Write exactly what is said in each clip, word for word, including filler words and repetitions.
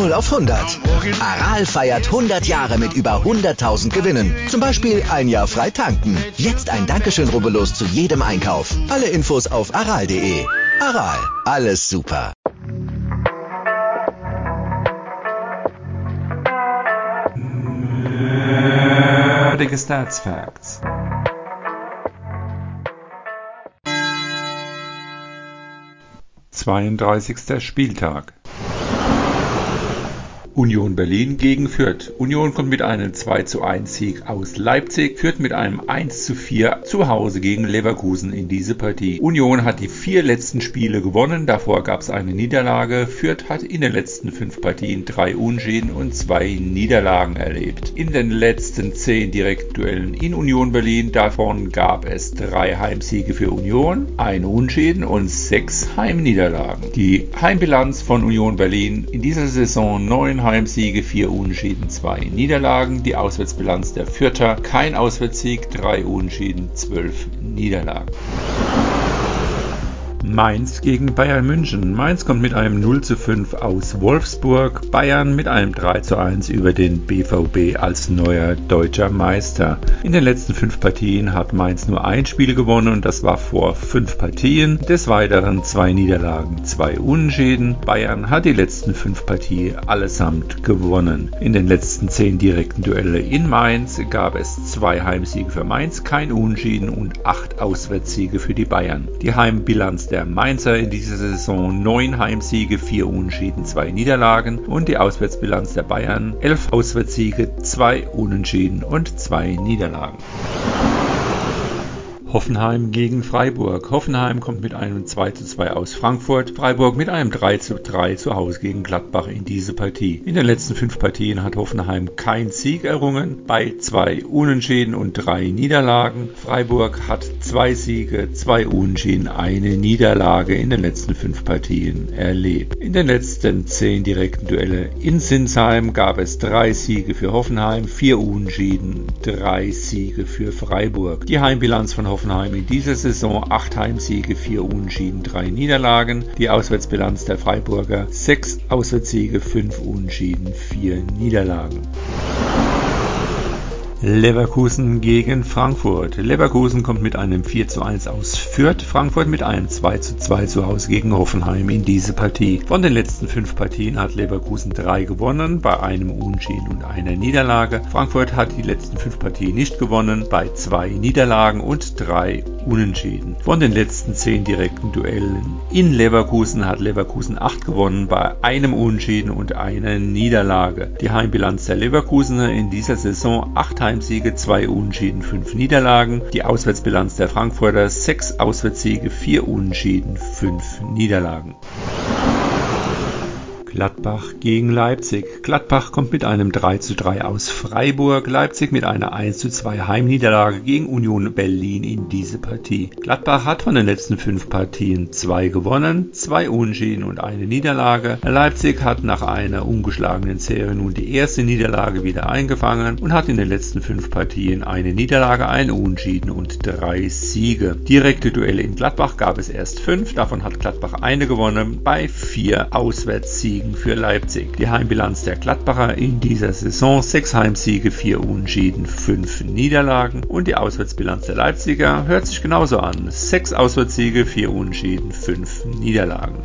null auf hundert. Aral feiert hundert Jahre mit über hunderttausend Gewinnen. Zum Beispiel ein Jahr frei tanken. Jetzt ein Dankeschön, rubbellos zu jedem Einkauf. Alle Infos auf aral punkt de. Aral, alles super. Heutige Stats Facts. zweiunddreißigster Spieltag. Union Berlin gegen Fürth. Union kommt mit einem zwei zu eins Sieg aus Leipzig. Fürth mit einem eins zu vier zu Hause gegen Leverkusen in diese Partie. Union hat die vier letzten Spiele gewonnen. Davor gab es eine Niederlage. Fürth hat in den letzten fünf Partien drei Unentschieden und zwei Niederlagen erlebt. In den letzten zehn Direktduellen in Union Berlin, davon gab es drei Heimsiege für Union, ein Unentschieden und sechs Heimniederlagen. Die Heimbilanz von Union Berlin in dieser Saison: neun Heimsiege, vier Unentschieden, zwei Niederlagen. Die Auswärtsbilanz der Fürther: kein Auswärtssieg, drei Unentschieden, zwölf Niederlagen. Mainz gegen Bayern München. Mainz kommt mit einem null zu fünf aus Wolfsburg. Bayern mit einem drei zu eins über den B V B als neuer deutscher Meister. In den letzten fünf Partien hat Mainz nur ein Spiel gewonnen und das war vor fünf Partien. Des Weiteren zwei Niederlagen, zwei Unentschieden. Bayern hat die letzten fünf Partien allesamt gewonnen. In den letzten zehn direkten Duelle in Mainz gab es zwei Heimsiege für Mainz, kein Unentschieden und acht Auswärtssiege für die Bayern. Die Heimbilanz der Der Mainzer in dieser Saison: neun Heimsiege, vier Unentschieden, zwei Niederlagen und die Auswärtsbilanz der Bayern: elf Auswärtssiege, zwei Unentschieden und zwei Niederlagen. Hoffenheim gegen Freiburg. Hoffenheim kommt mit einem zwei zu zwei aus Frankfurt. Freiburg mit einem drei zu drei zu Hause gegen Gladbach in diese Partie. In den letzten fünf Partien hat Hoffenheim keinen Sieg errungen, bei zwei Unentschieden und drei Niederlagen. Freiburg hat zwei Siege, zwei Unentschieden, eine Niederlage in den letzten fünf Partien erlebt. In den letzten zehn direkten Duelle in Sinsheim gab es drei Siege für Hoffenheim, vier Unentschieden, drei Siege für Freiburg. Die Heimbilanz von Hoffenheim in dieser Saison: acht Heimsiege, vier Unentschieden, drei Niederlagen. Die Auswärtsbilanz der Freiburger: sechs Auswärtssiege, fünf Unentschieden, vier Niederlagen. Leverkusen gegen Frankfurt. Leverkusen kommt mit einem vier zu eins aus Fürth. Frankfurt mit einem zwei zu zwei zu Hause gegen Hoffenheim in diese Partie. Von den letzten fünf Partien hat Leverkusen drei gewonnen, bei einem Unentschieden und einer Niederlage. Frankfurt hat die letzten fünf Partien nicht gewonnen, bei zwei Niederlagen und drei Unentschieden. Von den letzten zehn direkten Duellen in Leverkusen hat Leverkusen acht gewonnen, bei einem Unentschieden und einer Niederlage. Die Heimbilanz der Leverkusener in dieser Saison: acht Heimsiege, zwei Unentschieden, fünf Niederlagen. Die Auswärtsbilanz der Frankfurter: sechs Auswärtssiege, vier Unentschieden, fünf Niederlagen. Gladbach gegen Leipzig. Gladbach kommt mit einem drei zu drei aus Freiburg. Leipzig mit einer eins zu zwei Heimniederlage gegen Union Berlin in diese Partie. Gladbach hat von den letzten fünf Partien zwei gewonnen, zwei Unentschieden und eine Niederlage. Leipzig hat nach einer ungeschlagenen Serie nun die erste Niederlage wieder eingefangen und hat in den letzten fünf Partien eine Niederlage, ein Unentschieden und drei Siege. Direkte Duelle in Gladbach gab es erst fünf, davon hat Gladbach eine gewonnen, bei vier Auswärtssiegen für Leipzig. Die Heimbilanz der Gladbacher in dieser Saison: sechs Heimsiege, vier Unentschieden, fünf Niederlagen und die Auswärtsbilanz der Leipziger hört sich genauso an: sechs Auswärtssiege, vier Unentschieden, fünf Niederlagen.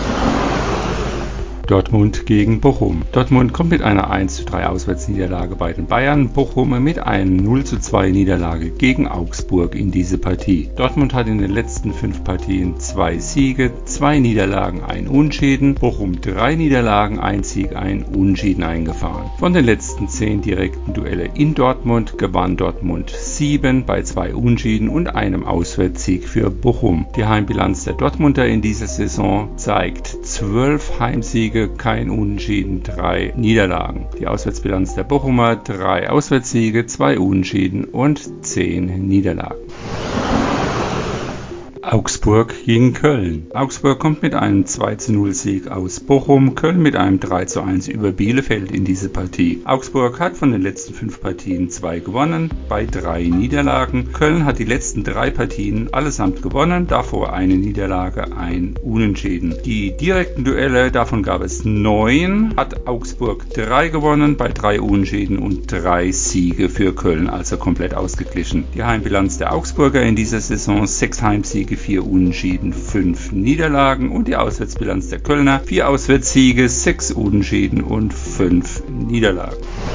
Dortmund gegen Bochum. Dortmund kommt mit einer eins zu drei Auswärtsniederlage bei den Bayern. Bochum mit einer null zu zwei Niederlage gegen Augsburg in diese Partie. Dortmund hat in den letzten fünf Partien zwei Siege, zwei Niederlagen, ein Unentschieden. Bochum drei Niederlagen, ein Sieg, ein Unentschieden eingefahren. Von den letzten zehn direkten Duelle in Dortmund gewann Dortmund sieben bei zwei Unentschieden und einem Auswärtssieg für Bochum. Die Heimbilanz der Dortmunder in dieser Saison zeigt zwölf Heimsiege, kein Unentschieden, drei Niederlagen. Die Auswärtsbilanz der Bochumer: drei Auswärtssiege, zwei Unentschieden und zehn Niederlagen. Augsburg gegen Köln. Augsburg kommt mit einem zwei zu null Sieg aus Bochum, Köln mit einem drei zu eins über Bielefeld in diese Partie. Augsburg hat von den letzten fünf Partien zwei gewonnen, bei drei Niederlagen. Köln hat die letzten drei Partien allesamt gewonnen, davor eine Niederlage, ein Unentschieden. Die direkten Duelle, davon gab es neun, hat Augsburg drei gewonnen, bei drei Unentschieden und drei Siege für Köln, also komplett ausgeglichen. Die Heimbilanz der Augsburger in dieser Saison: sechs Heimsiege, vier Unentschieden, fünf Niederlagen, und die Auswärtsbilanz der Kölner: vier Auswärtssiege, sechs Unentschieden und fünf Niederlagen.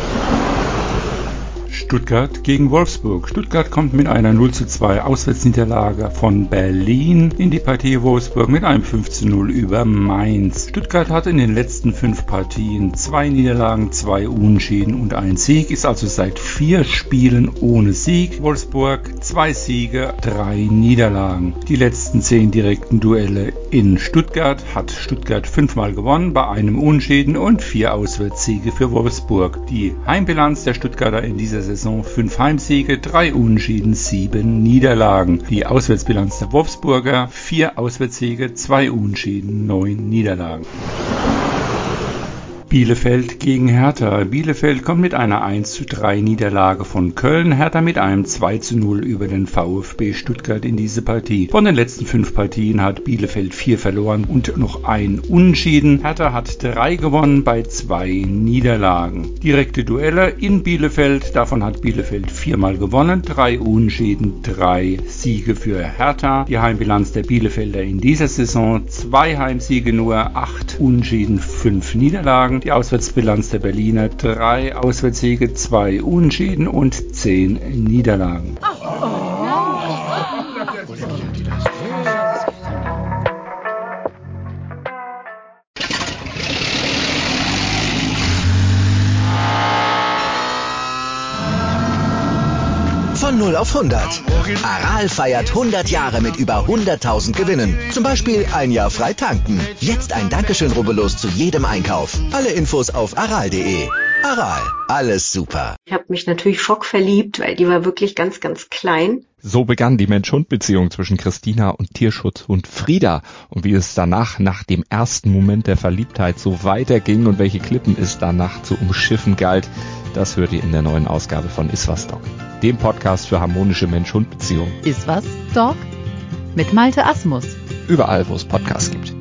Stuttgart gegen Wolfsburg. Stuttgart kommt mit einer null zu zwei Auswärtsniederlage von Berlin in die Partie. Wolfsburg mit einem fünf zu null über Mainz. Stuttgart hat in den letzten fünf Partien zwei Niederlagen, zwei Unentschieden und ein Sieg, ist also seit vier Spielen ohne Sieg. Wolfsburg zwei Siege, drei Niederlagen. Die letzten zehn direkten Duelle in Stuttgart hat Stuttgart fünfmal gewonnen, bei einem Unentschieden und vier Auswärtssiege für Wolfsburg. Die Heimbilanz der Stuttgarter in dieser Saison: fünf Heimsiege, drei Unentschieden, sieben Niederlagen. Die Auswärtsbilanz der Wolfsburger: vier Auswärtssiege, zwei Unentschieden, neun Niederlagen. Bielefeld gegen Hertha. Bielefeld kommt mit einer eins zu drei Niederlage von Köln, Hertha mit einem zwei zu null über den VfB Stuttgart in diese Partie. Von den letzten fünf Partien hat Bielefeld vier verloren und noch ein Unentschieden. Hertha hat drei gewonnen, bei zwei Niederlagen. Direkte Duelle in Bielefeld, davon hat Bielefeld viermal gewonnen, drei Unentschieden, drei Siege für Hertha. Die Heimbilanz der Bielefelder in dieser Saison: zwei Heimsiege nur, acht Unentschieden, fünf Niederlagen. Die Auswärtsbilanz der Berliner: drei Auswärtssiege, zwei Unentschieden und zehn Niederlagen. Oh, oh. Von null auf hundert. Aral feiert hundert Jahre mit über hunderttausend Gewinnen. Zum Beispiel ein Jahr frei tanken. Jetzt ein Dankeschön, rubbellos zu jedem Einkauf. Alle Infos auf aral punkt de. Aral, alles super. Ich habe mich natürlich schockverliebt, weil die war wirklich ganz, ganz klein. So begann die Mensch-Hund-Beziehung zwischen Christina und Tierschutzhund Frieda. Und wie es danach, nach dem ersten Moment der Verliebtheit, so weiterging und welche Klippen es danach zu umschiffen galt, das hört ihr in der neuen Ausgabe von Iswas Dog, dem Podcast für harmonische Mensch-Hund-Beziehungen. Iswas Dog mit Malte Asmus. Überall, wo es Podcasts gibt.